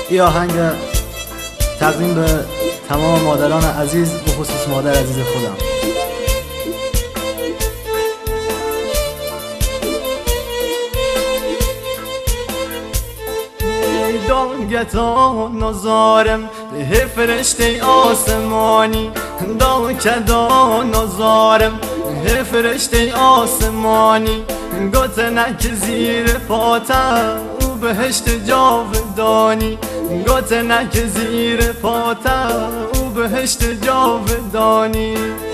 این آهنگ تقدیم به تمام مادران عزیز، به خصوص مادر عزیز خودم. دانگتا نزارم فرشته آسمانی، دانگتا نزارم فرشته آسمانی، گوتنک زیر پاتم او بهشت جاودانی، گوتنک زیر پاتم او بهشت جاودانی.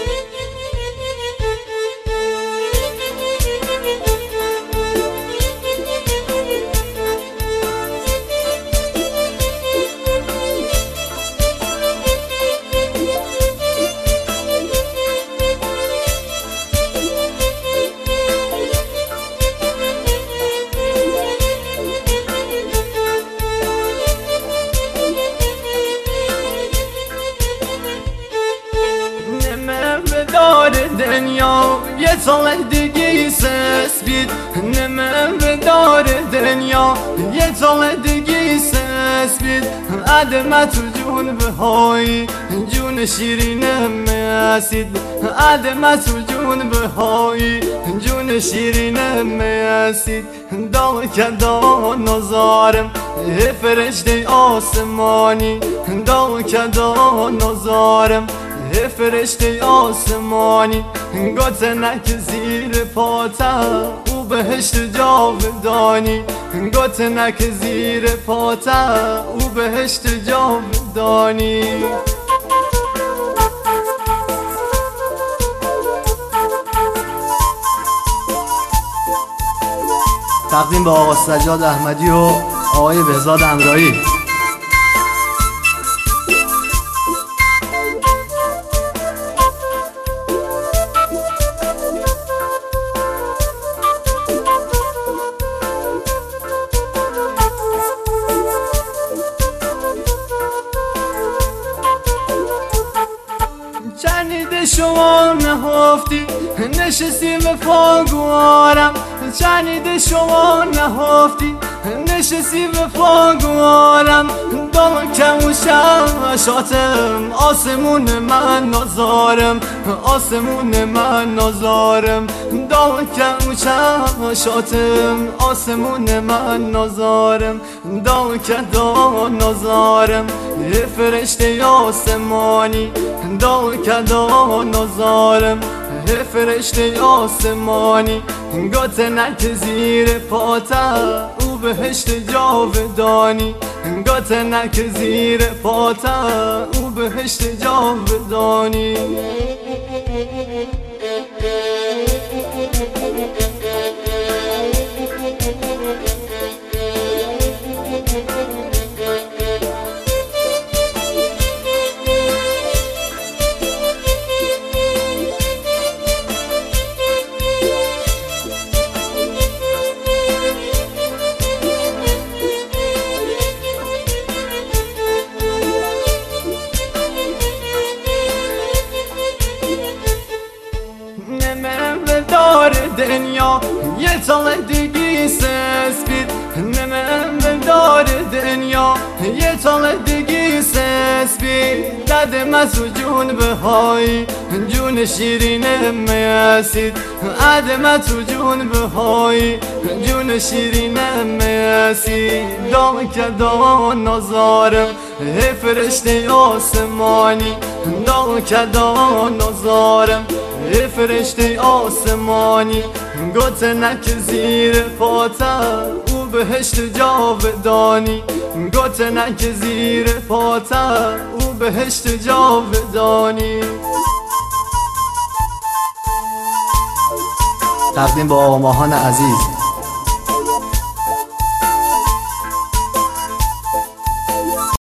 دنیا یه سال دیگه سس بید، نمه به دار دنیا یه سال دیگه سس بید، عدم تو جون بهایی جون شیرینم مسید، عدم تو جون بهایی جون شیرینم مسید. دال کدا نزارم فرشته آسمانی، دال کدا نزارم فرشته آسمانی، گوتنک زیر پاتم او بهشت جاودانی، گوتنک زیر پاتم او بهشت جاودانی. تقدیم به آقا سجاد احمدی و آقای بهزاد امرایی. چنیده شما نهفتی نشستی به فاگوارم، چنیده شما نهفتی نشستی به فاگوارم، دام کم و شمشاتم آسمون من نازارم، آسمون من نازارم، دام کم و شمشاتم آسمون من نازارم، دام کدا نازارم فرشته آسمانی، دام کدا نازارم فرشته آسمانی، گوتنک زیر پاتم او بهشت جاودانی، گوتنک زیر پاتم او بهشت جاودانی. دنیا یه سال دیگه سس بید، نمه به دار دنیا یه سال دیگه سس بید، دادم تو جون بهایی جون شیرینم مسید، عدم تو جون بهایی جون شیرینم مسید. دام کدا نزارم فرشته آسمانی، دام کدا نزارم فرشته آسمانی، گوتنک زیر پاتم او بهشت جاودانی، گوتنک زیر پاتم او بهشت جاودانی. تقدیم به آقا ماهان عزیز.